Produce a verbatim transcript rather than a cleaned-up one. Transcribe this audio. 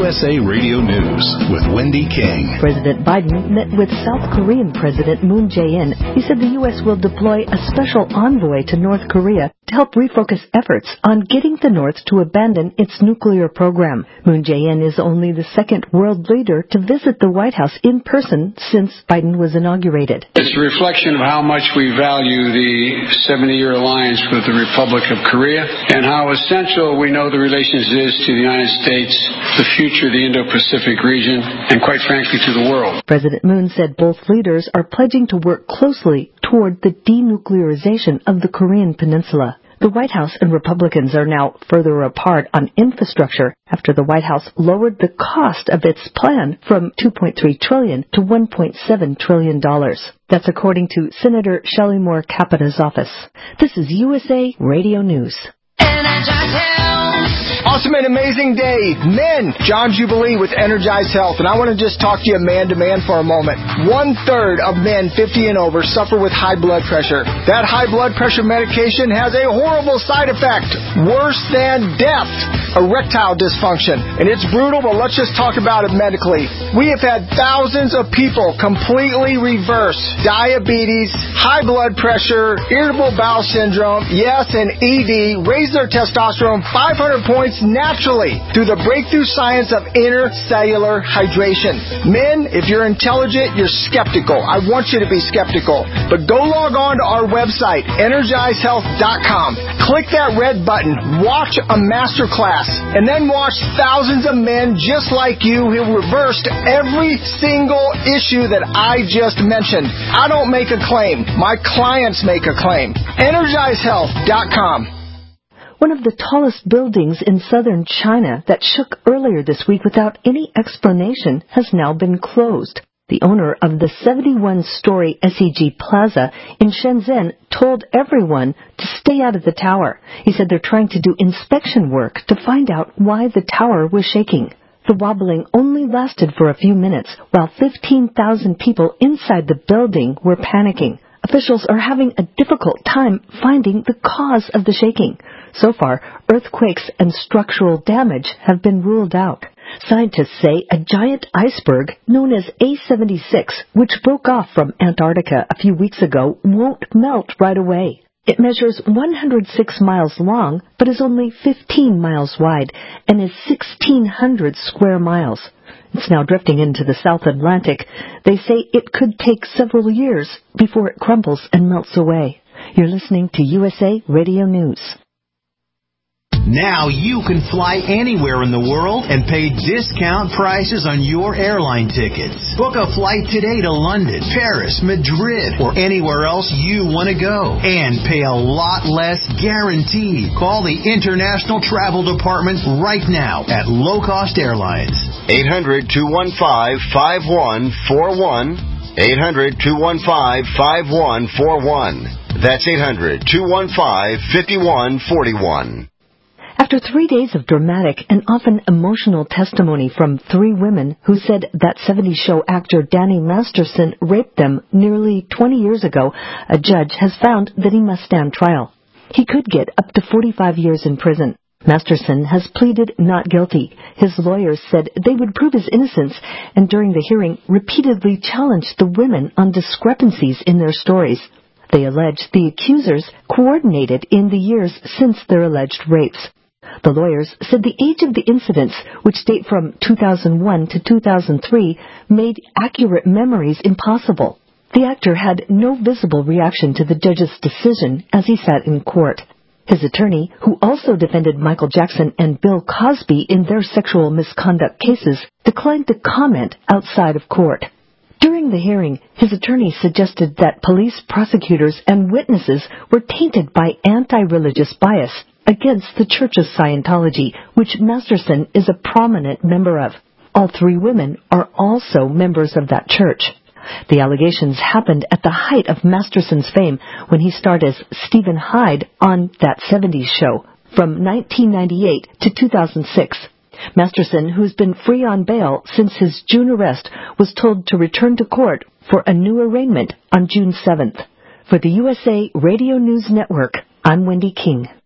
S A Radio News with Wendy King. President Biden met with South Korean President Moon Jae-in. He said the U S will deploy a special envoy to North Korea to help refocus efforts on getting the North to abandon its nuclear program. Moon Jae-in is only the second world leader to visit the White House in person since Biden was inaugurated. It's a reflection of how much we value the seventy-year alliance with the Republic of Korea and how essential we know the relations is to the United States, the future of the Indo-Pacific region, and quite frankly to the world. President Moon said both leaders are pledging to work closely toward the denuclearization of the Korean Peninsula. The White House and Republicans are now further apart on infrastructure after the White House lowered the cost of its plan from two point three trillion dollars to one point seven trillion dollars. That's according to Senator Shelley Moore Capita's office. This is U S A Radio News. Awesome and amazing day. Men, John Jubilee with Energize Health. And I want to just talk to you man to man for a moment. One third of men fifty and over suffer with high blood pressure. That high blood pressure medication has a horrible side effect. Worse than death. Erectile dysfunction. And it's brutal, but let's just talk about it medically. We have had thousands of people completely reverse diabetes, high blood pressure, irritable bowel syndrome, yes, and E D, raise their testosterone five hundred points naturally through the breakthrough science of intercellular hydration. Men, if you're intelligent, you're skeptical. I want you to be skeptical. But go log on to our website, energize health dot com. Click that red button, watch a master class, and then watch thousands of men just like you who reversed every single issue that I just mentioned. I don't make a claim. My clients make a claim. energize health dot com. One of the tallest buildings in southern China that shook earlier this week without any explanation has now been closed. The owner of the seventy-one story S E G Plaza in Shenzhen told everyone to stay out of the tower. He said they're trying to do inspection work to find out why the tower was shaking. The wobbling only lasted for a few minutes, while fifteen thousand people inside the building were panicking. Officials are having a difficult time finding the cause of the shaking. So far, earthquakes and structural damage have been ruled out. Scientists say a giant iceberg known as A seventy-six, which broke off from Antarctica a few weeks ago, won't melt right away. It measures one hundred six miles long, but is only fifteen miles wide and is sixteen hundred square miles. It's now drifting into the South Atlantic. They say it could take several years before it crumbles and melts away. You're listening to U S A Radio News. Now you can fly anywhere in the world and pay discount prices on your airline tickets. Book a flight today to London, Paris, Madrid, or anywhere else you want to go. And pay a lot less guaranteed. Call the International Travel Department right now at Low Cost Airlines. eight hundred, two one five, five one four one. eight hundred, two one five, five one four one. That's eight hundred, two one five, five one four one. After three days of dramatic and often emotional testimony from three women who said that seventies show actor Danny Masterson raped them nearly twenty years ago, a judge has found that he must stand trial. He could get up to forty-five years in prison. Masterson has pleaded not guilty. His lawyers said they would prove his innocence, and during the hearing repeatedly challenged the women on discrepancies in their stories. They allege the accusers coordinated in the years since their alleged rapes. The lawyers said the age of the incidents, which date from two thousand one to two thousand three, made accurate memories impossible. The actor had no visible reaction to the judge's decision as he sat in court. His attorney, who also defended Michael Jackson and Bill Cosby in their sexual misconduct cases, declined to comment outside of court. During the hearing, his attorney suggested that police, prosecutors, and witnesses were tainted by anti-religious bias against the Church of Scientology, which Masterson is a prominent member of. All three women are also members of that church. The allegations happened at the height of Masterson's fame when he starred as Stephen Hyde on That seventies Show from nineteen ninety-eight to two thousand six. Masterson, who's been free on bail since his June arrest, was told to return to court for a new arraignment on June seventh. For the U S A Radio News Network, I'm Wendy King.